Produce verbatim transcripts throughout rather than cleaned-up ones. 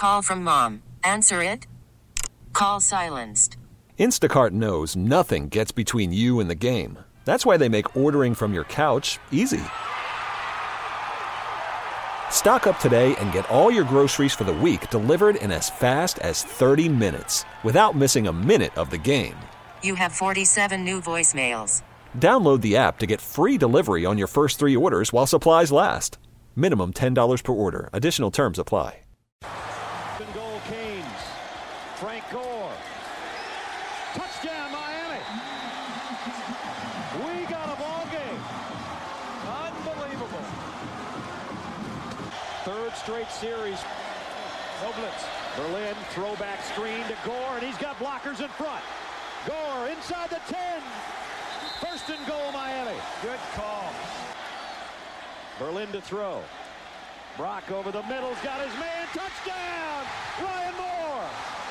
call from mom. Answer it. Call silenced. Instacart knows nothing gets between you and the game. That's why they make ordering from your couch easy. Stock up today and get all your groceries for the week delivered in as fast as thirty minutes without missing a minute of the game. You have forty-seven new voicemails. Download the app to get free delivery on your first three orders while supplies last. Minimum ten dollars per order. Additional terms apply. Goal Canes. Frank Gore. Touchdown Miami. We got a ball game. Unbelievable. Third straight series. No blitz. Berlin throwback screen to Gore, and he's got blockers in front. Gore inside the ten. First and goal Miami. Good call. Berlin to throw. Brock over the middle's got his man. Touchdown! Ryan Moore!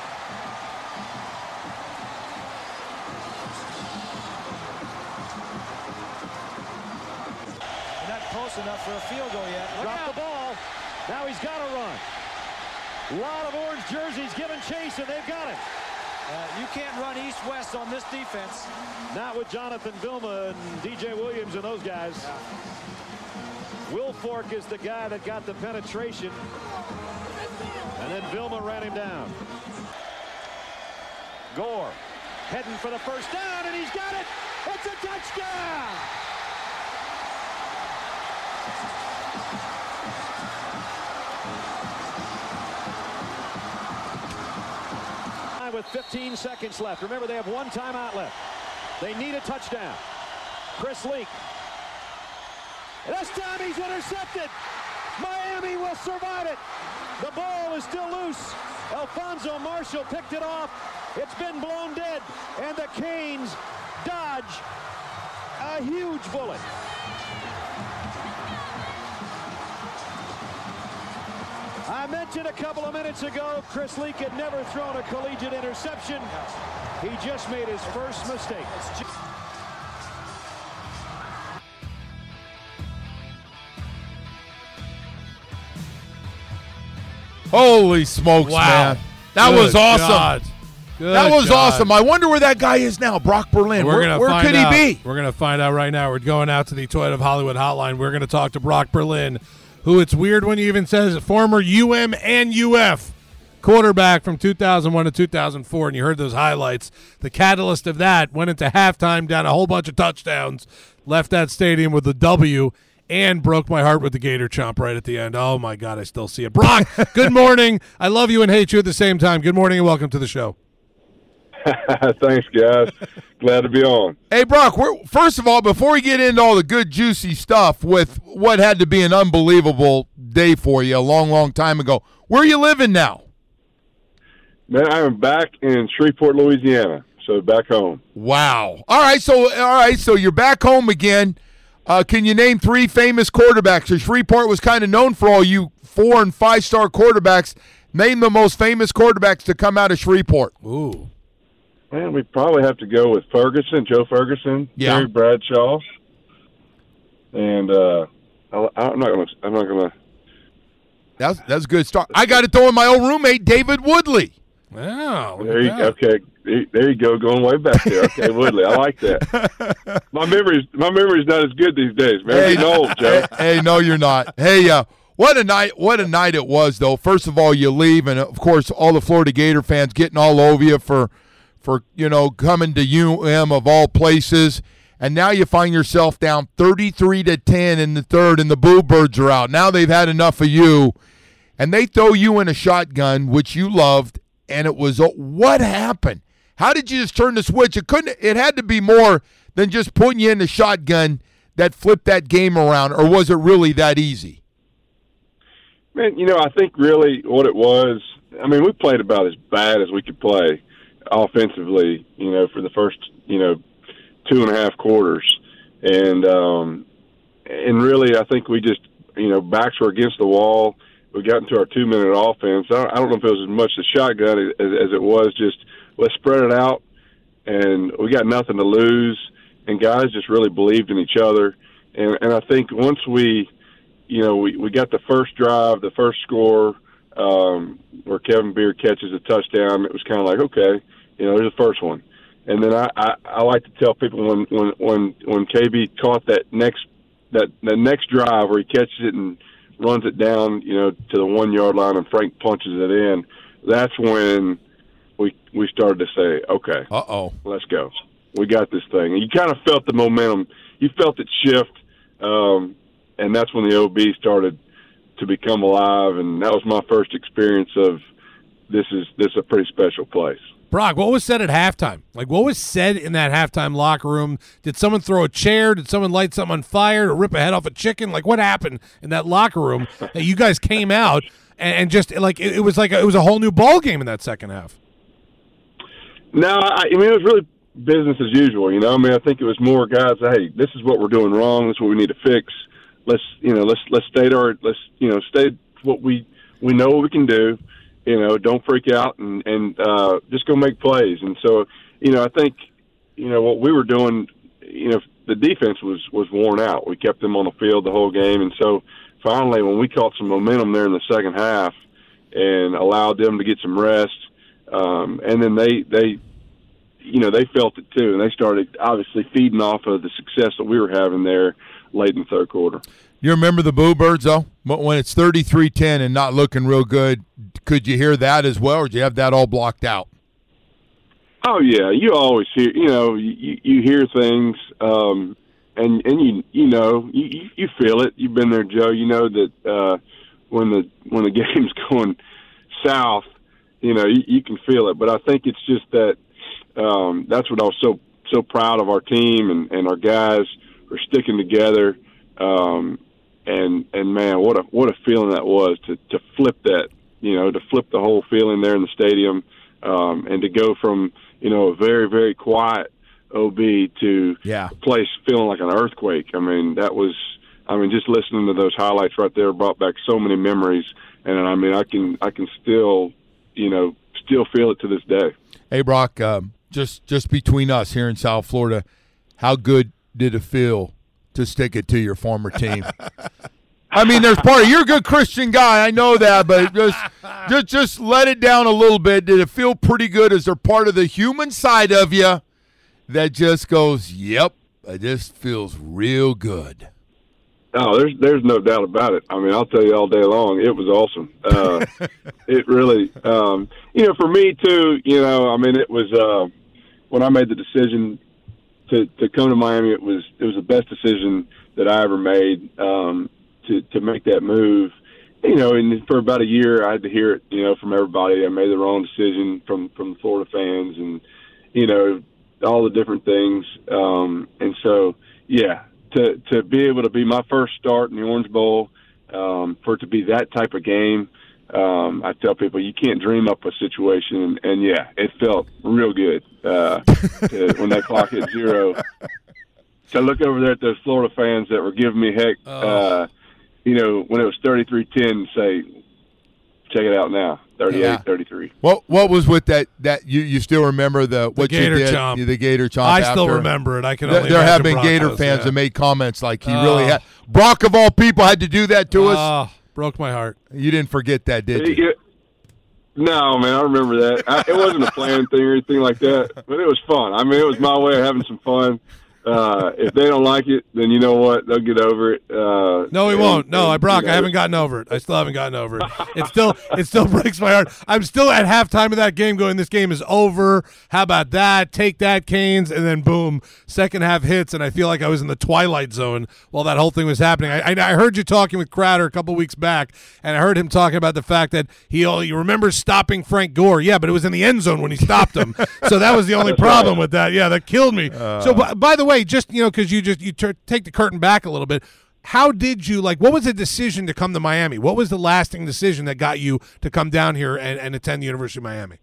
Not close enough for a field goal yet. Look Drop out. the ball. Now he's got to run. A lot of orange jerseys giving chase, and they've got it. Uh, you can't run east-west on this defense. Not with Jonathan Vilma and D J Williams and those guys. Yeah. Will Fork is the guy that got the penetration. And then Vilma ran him down. Gore heading for the first down, and he's got it. It's a touchdown. With fifteen seconds left. Remember, they have one timeout left. They need a touchdown. Chris Leak. This time he's intercepted. Miami will survive it. The ball is still loose. Alfonso Marshall picked it off. It's been blown dead. And the Canes dodge a huge bullet. I mentioned a couple of minutes ago, Chris Leak had never thrown a collegiate interception. He just made his first mistake. Holy smokes, Wow. man. That Good was awesome. God. Good That was God. awesome. I wonder where that guy is now, Brock Berlin. We're Where, gonna where find could out. he be? We're going to find out right now. We're going out to the Toyota of Hollywood hotline. We're going to talk to Brock Berlin, who it's weird when he even says former U M and U F quarterback from two thousand one to two thousand four, and you heard those highlights. The catalyst of that went into halftime, down a whole bunch of touchdowns, left that stadium with a W, and broke my heart with the Gator Chomp right at the end. Oh, my God, I still see it. Brock, good morning. I love you and hate you at the same time. Good morning and welcome to the show. Thanks, guys. Glad to be on. Hey, Brock, we're, first of all, before we get into all the good, juicy stuff with what had to be an unbelievable day for you a long, long time ago, where are you living now? Man, I'm back in Shreveport, Louisiana, so back home. Wow. All right, so all right, so you're back home again. Uh, can you name three famous quarterbacks? So Shreveport was kind of known for all you four- and five-star quarterbacks. Name the most famous quarterbacks to come out of Shreveport. Ooh. Man, we probably have to go with Ferguson, Joe Ferguson, Yeah. Terry Bradshaw, and uh, I, I'm not gonna. I'm not gonna. That's that's a good start. I got to throw in my old roommate, David Woodley. Wow. look There at you that. okay. There you go, going way back there. Okay, Woodley, I like that. My memory's my memory's not as good these days, man. I'm getting old, Joe. Hey, hey, no, you're not. Hey, uh, what a night! What a night it was, though. First of all, you leave, and of course, all the Florida Gator fans getting all over you for, for you know, coming to U M of all places, and now you find yourself down thirty-three to ten in the third, and the Boo Birds are out. Now they've had enough of you, and they throw you in a shotgun, which you loved, and it was what happened? How did you just turn the switch? It couldn't. It had to be more than just putting you in the shotgun that flipped that game around, or was it really that easy? Man, you know, I think really what it was, I mean, we played about as bad as we could play offensively, you know, for the first, you know, two and a half quarters. And, um, and really, I think we just, you know, backs were against the wall. We got into our two-minute offense. I don't, I don't know if it was as much the shotgun as, as it was just let's spread it out, and we got nothing to lose. And guys just really believed in each other. And, and I think once we – you know, we, we got the first drive, the first score. Um, where Kevin Beard catches a touchdown, it was kind of like, okay, you know, there's the first one. And then I, I, I like to tell people when when when when K B caught that next that the next drive where he catches it and runs it down, you know, to the one yard line, and Frank punches it in. That's when we we started to say, okay, uh oh, let's go. We got this thing. And you kind of felt the momentum. You felt it shift, um, and that's when the O B started to become alive. And that was my first experience of this is this is a pretty special place. Brock, what was said at halftime? Like, what was said in that halftime locker room? Did someone throw a chair? Did someone light something on fire or rip a head off a chicken? Like, what happened in that locker room that you guys came out and, and just, like, it, it was like a, it was a whole new ball game in that second half? No, I, I mean, it was really business as usual, you know? I mean, I think it was more guys, hey, this is what we're doing wrong. This is what we need to fix. Let's, you know, let's let's state our, let's, you know, state what we, we know what we can do. You know, don't freak out and, and uh, just go make plays. And so, you know, I think, you know, what we were doing, you know, the defense was, was worn out. We kept them on the field the whole game. And so finally, when we caught some momentum there in the second half and allowed them to get some rest, um, and then they, they, you know, they felt it too. And they started obviously feeding off of the success that we were having there late in the third quarter. You remember the Boo Birds, though? When it's thirty-three ten and not looking real good, could you hear that as well, or did you have that all blocked out? Oh, yeah. You always hear, you know, you, you hear things, um, and, and you you know, you, you feel it. You've been there, Joe. You know that uh, when the when the game's going south, you know, you, you can feel it. But I think it's just that um, that's what I was so, so proud of our team and, and our guys for sticking together. Um And and man, what a what a feeling that was to, to flip that, you know, to flip the whole feeling there in the stadium, um, and to go from, you know, a very very quiet O B to yeah. a place feeling like an earthquake. I mean, that was, I mean, just listening to those highlights right there brought back so many memories, and I mean, I can I can still, you know, still feel it to this day. Hey, Brock, um, just just between us here in South Florida, how good did it feel to stick it to your former team? I mean, there's part of you're a good Christian guy, I know that, but just just just let it down a little bit. Did it feel pretty good? Is there part of the human side of you that just goes, "Yep, this feels real good"? Oh, there's there's no doubt about it. I mean, I'll tell you all day long, it was awesome. Uh, it really, um, you know, for me too. You know, I mean, it was uh, when I made the decision to to come to Miami. It was it was the best decision that I ever made, um, to to make that move. You know, and for about a year, I had to hear it, you know, from everybody. I made the wrong decision from from the Florida fans, and you know, all the different things. Um, and so, yeah. To to be able to be my first start in the Orange Bowl, um, for it to be that type of game, um, I tell people you can't dream up a situation, and, and yeah, it felt real good uh, to, when that clock hit zero. To look over there at those Florida fans that were giving me heck, uh, you know, when it was thirty-three ten, and say, check it out now, thirty-eight thirty-three. Yeah. What what was with that? That you, you still remember the what the Gator you did? Chomp. The Gator Chomp. I after. still remember it. I can. There, only there have been Brock Gator does, fans yeah. that made comments like he oh. really had. Brock of all people had to do that to us. Oh, broke my heart. You didn't forget that, did you? It, no, man, I remember that. I, it wasn't a planned thing or anything like that, but it was fun. I mean, it was my way of having some fun. Uh, if they don't like it, then you know what? They'll get over it. Uh, no, he and, won't. No, and, I Brock, you know, I haven't gotten over it. I still haven't gotten over it. It still, it still breaks my heart. I'm still at halftime of that game, going, "This game is over. How about that? Take that, Canes!" And then boom, second half hits, and I feel like I was in the twilight zone while that whole thing was happening. I, I, I heard you talking with Crowder a couple weeks back, and I heard him talking about the fact that he, you remember stopping Frank Gore? Yeah, but it was in the end zone when he stopped him, so that was the only problem with that. Yeah, that killed me. Uh, so, by, by the way, just you know, because you just you t- take the curtain back a little bit. How did you like? What was the decision to come to Miami? What was the lasting decision that got you to come down here and, and attend the University of Miami?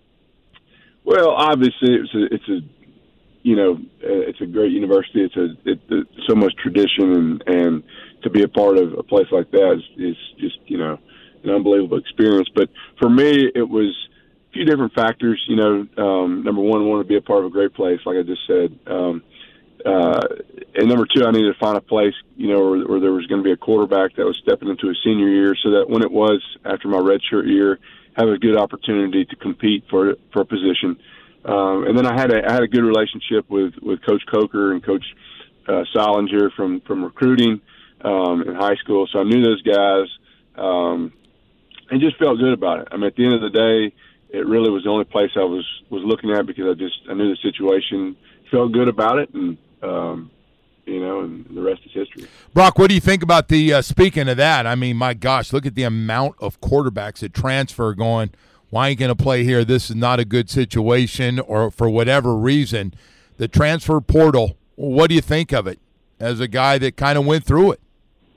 Well, obviously, it's a, it's a you know, it's a great university. It's a it, it's so much tradition, and, and to be a part of a place like that is, is just you know an unbelievable experience. But for me, it was a few different factors. You know, um, number one, I wanted to be a part of a great place, like I just said. Um, uh, and number two, I needed to find a place, you know, where, where there was going to be a quarterback that was stepping into his senior year, so that when it was after my redshirt year, have a good opportunity to compete for for a position. Um, and then I had a I had a good relationship with, with Coach Coker and Coach uh, Solinger from from recruiting um, in high school, so I knew those guys, um, and just felt good about it. I mean, at the end of the day, it really was the only place I was was looking at because I just I knew the situation, felt good about it, and um, you know, and the rest is history. Brock, what do you think about the uh, speaking of that? I mean, my gosh, look at the amount of quarterbacks that transfer going, why ain't going to play here? This is not a good situation, or for whatever reason. The transfer portal, what do you think of it as a guy that kind of went through it?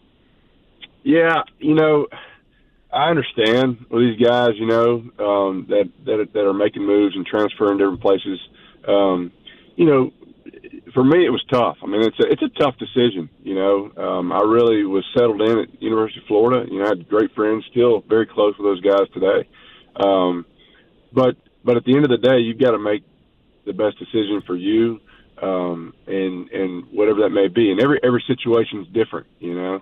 Yeah, you know, I understand with these guys, you know, um, that, that that are making moves and transferring different places. Um, you know, for me, it was tough. I mean, it's a, it's a tough decision, you know. Um, I really was settled in at University of Florida. You know, I had great friends, still very close with those guys today. Um, but but at the end of the day, you've got to make the best decision for you, um, and and whatever that may be. And every every situation is different, you know.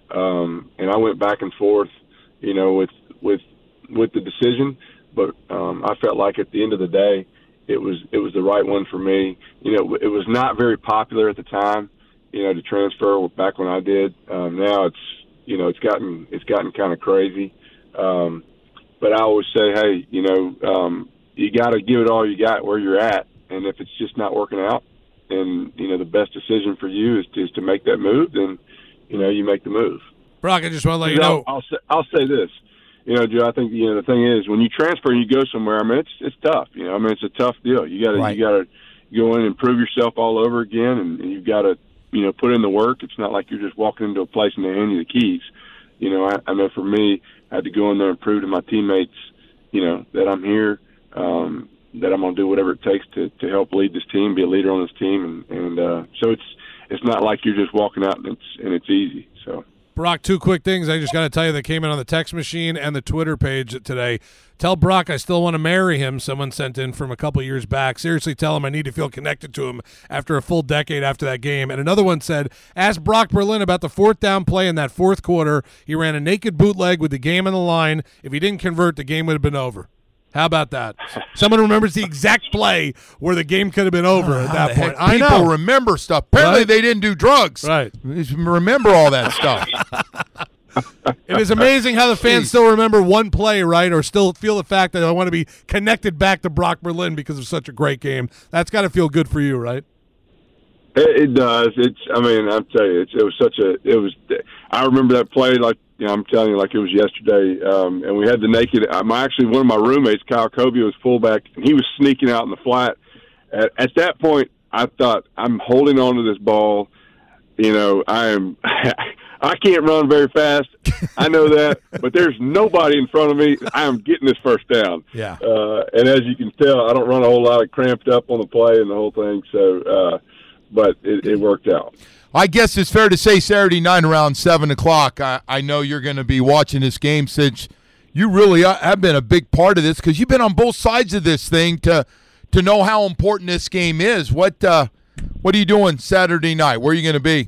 Um, and I went back and forth, you know, with with with the decision. But um, I felt like at the end of the day, it was it was the right one for me. You know, it was not very popular at the time, you know, to transfer back when I did. Um, now it's you know it's gotten it's gotten kind of crazy. Um, but I always say, hey, you know, um, you got to give it all you got where you're at, and if it's just not working out, and you know the best decision for you is to, is to make that move, then you know you make the move. Brock, I just want to let you know. I'll, I'll say I'll say this. You know, Joe, I think, you know, the thing is, when you transfer and you go somewhere, I mean, it's it's tough. You know, I mean, it's a tough deal. You got to right. you got to go in and prove yourself all over again, and, and you've got to, you know, put in the work. It's not like you're just walking into a place and they hand you the keys. You know, I, I know for me, I had to go in there and prove to my teammates, you know, that I'm here, um, that I'm going to do whatever it takes to, to help lead this team, be a leader on this team, and, and uh, so it's it's not like you're just walking out and it's and it's easy. So. Brock, two quick things I just got to tell you that came in on the text machine and the Twitter page today. Tell Brock I still want to marry him, someone sent in from a couple years back. Seriously, tell him I need to feel connected to him after a full decade after that game. And another one said, ask Brock Berlin about the fourth down play in that fourth quarter. He ran a naked bootleg with the game on the line. If he didn't convert, the game would have been over. How about that? Someone remembers the exact play where the game could have been over at that point. I People know. remember stuff. Apparently Right? they didn't do drugs. Right. Remember all that stuff. It is amazing how the fans still remember one play, right, or still feel the fact that I want to be connected back to Brock Berlin because of such a great game. That's got to feel good for you, right? It, it does. It's. I mean, I'll tell you, it's, it was such a. It was. I remember that play like you know, I'm telling you, like it was yesterday. Um, and we had the naked. I'm actually one of my roommates, Kyle Covey, was fullback, and he was sneaking out in the flat. At, at that point, I thought, I'm holding on to this ball. You know, I am. I can't run very fast. I know that, but there's nobody in front of me. I am getting this first down. Yeah. Uh, and as you can tell, I don't run a whole lot of cramped up on the play and the whole thing. So, uh, but it, it worked out. I guess it's fair to say Saturday night around seven o'clock, I, I know you're going to be watching this game since you really have been a big part of this because you've been on both sides of this thing to to know how important this game is. What uh, what are you doing Saturday night? Where are you going to be?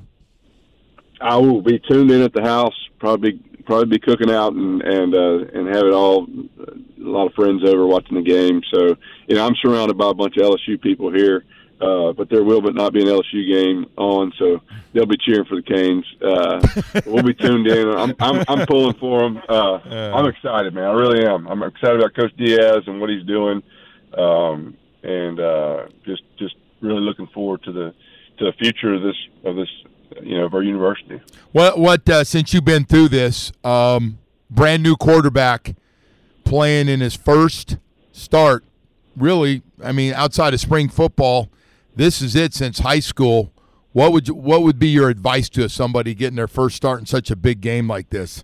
I will be tuned in at the house, probably probably be cooking out and and uh, and have it all. A lot of friends over watching the game. So, you know, I'm surrounded by a bunch of L S U people here. Uh, but there will but not be an L S U game on, so they'll be cheering for the Canes. Uh, we'll be tuned in. I'm I'm, I'm pulling for them. Uh, I'm excited, man. I really am. I'm excited about Coach Diaz and what he's doing, um, and uh, just just really looking forward to the to the future of this of this you know of our university. What what uh, since you've been through this, um, brand new quarterback playing in his first start, really, I mean, outside of spring football. This is it since high school. What would you, what would be your advice to somebody getting their first start in such a big game like this?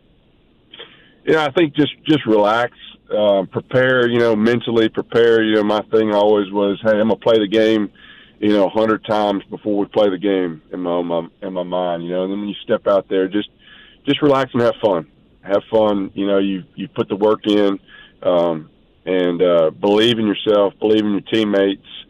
Yeah, I think just just relax, uh, prepare. You know, mentally prepare. You know, my thing always was, hey, I'm gonna play the game, you know, a hundred times before we play the game in my, my in my mind. You know, and then when you step out there, just just relax and have fun. Have fun. You know, you you put the work in, um, and uh, believe in yourself, believe in your teammates.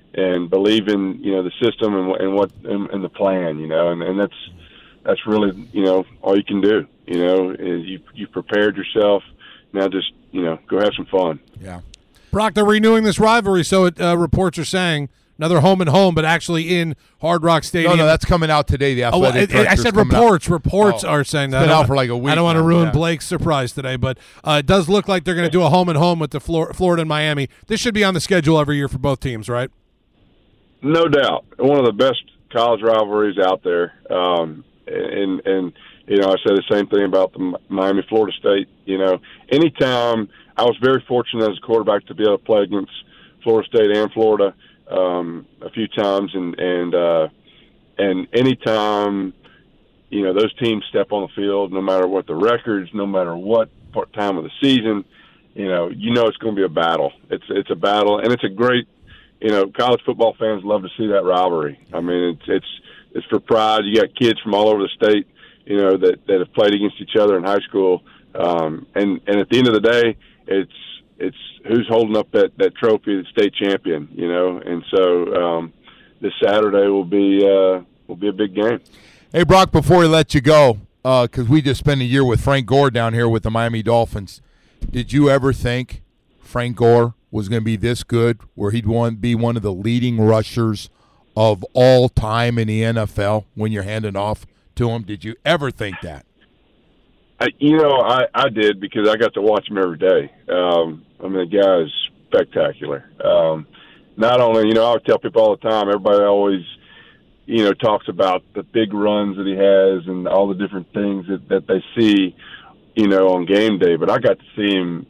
and believe in, you know, the system and, and what and, and the plan, you know, and, and that's that's really, you know, all you can do. You know, is you you prepared yourself. Now just, you know, go have some fun. Yeah. Brock, they're renewing this rivalry, so it, uh, reports are saying another home and home, but actually in Hard Rock Stadium. No, no, that's coming out today. The oh, well, athletic it, it, I said reports. Out. Reports oh, are saying that. It's been out for like a week. I don't want to now, ruin yeah. Blake's surprise today, but uh, it does look like they're going to do a home and home with the Flor- Florida and Miami. This should be on the schedule every year for both teams, right? No doubt. One of the best college rivalries out there. Um, and, and, you know, I said the same thing about the Miami, Florida State. You know, anytime I was very fortunate as a quarterback to be able to play against Florida State and Florida um, a few times. And, and, uh, and anytime, you know, those teams step on the field, no matter what the records, no matter what part time of the season, you know, you know, it's going to be a battle. It's, it's a battle, and it's a great, you know, college football fans love to see that rivalry. I mean, it's, it's, it's for pride. You got kids from all over the state, you know, that, that have played against each other in high school. Um, and, and at the end of the day, it's, it's who's holding up that, that trophy, the state champion, you know? And so, um, this Saturday will be, uh, will be a big game. Hey, Brock, before we let you go, uh, cause we just spent a year with Frank Gore down here with the Miami Dolphins. Did you ever think Frank Gore was going to be this good, where he'd want be one of the leading rushers of all time in the N F L when you're handing off to him? Did you ever think that? I, you know, I, I did, because I got to watch him every day. Um, I mean, the guy is spectacular. Um, not only, you know, I would tell people all the time, everybody always, you know, talks about the big runs that he has and all the different things that, that they see, you know, on game day. But I got to see him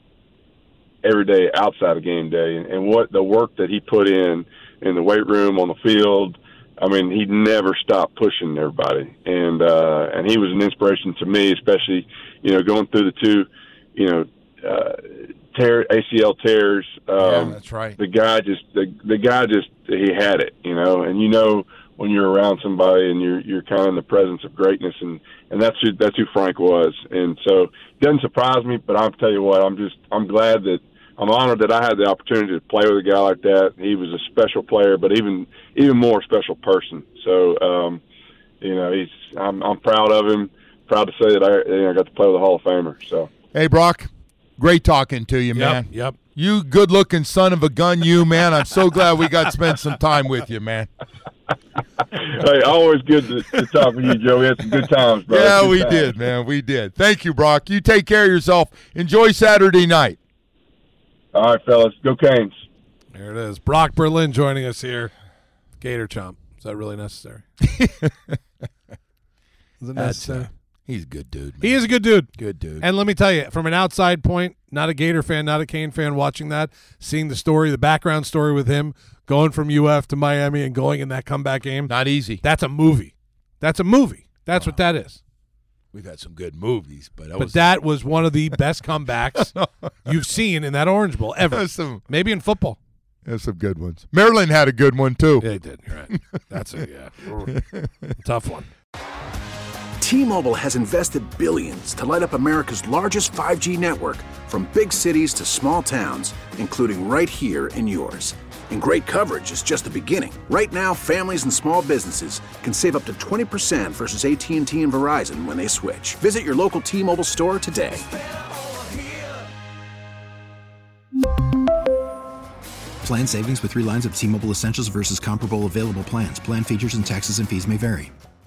every day outside of game day, and, and what the work that he put in in the weight room, on the field. I mean, he never stopped pushing everybody, and uh, and he was an inspiration to me, especially, you know, going through the two, you know, uh, tear A C L tears. Um, yeah, that's right. The guy just the the guy just he had it, you know, and you know when you're around somebody and you're you're kind of in the presence of greatness, and, and that's who that's who Frank was, and so it doesn't surprise me. But I'll tell you what, I'm just I'm glad that. I'm honored that I had the opportunity to play with a guy like that. He was a special player, but even even more special person. So, um, you know, he's I'm I'm proud of him. Proud to say that I you know, got to play with a Hall of Famer. So, hey, Brock, great talking to you, yep, man. Yep. You good-looking son of a gun, you man. I'm so glad we got to spend some time with you, man. Hey, always good to, to talk with you, Joe. We had some good times, bro. Yeah, good we times. did, man. We did. Thank you, Brock. You take care of yourself. Enjoy Saturday night. All right, fellas. Go Canes. There it is. Brock Berlin joining us here. Gator Chomp. Is that really necessary? Is it necessary? Uh, he's a good dude, man. He is a good dude. Good dude. And let me tell you, from an outside point, not a Gator fan, not a Cane fan, watching that, seeing the story, the background story with him, going from U F to Miami and going in that comeback game. Not easy. That's a movie. That's a movie. That's wow. what that is. We've had some good movies, but that but was that was one of the best comebacks you've seen in that Orange Bowl ever. Some, Maybe in football. There's some good ones. Maryland had a good one too. Yeah, they did. You're right. That's a yeah, tough one. T-Mobile has invested billions to light up America's largest five G network, from big cities to small towns, including right here in yours. And great coverage is just the beginning. Right now, families and small businesses can save up to twenty percent versus A T and T and Verizon when they switch. Visit your local T-Mobile store today. Plan savings with three lines of T-Mobile Essentials versus comparable available plans. Plan features and taxes and fees may vary.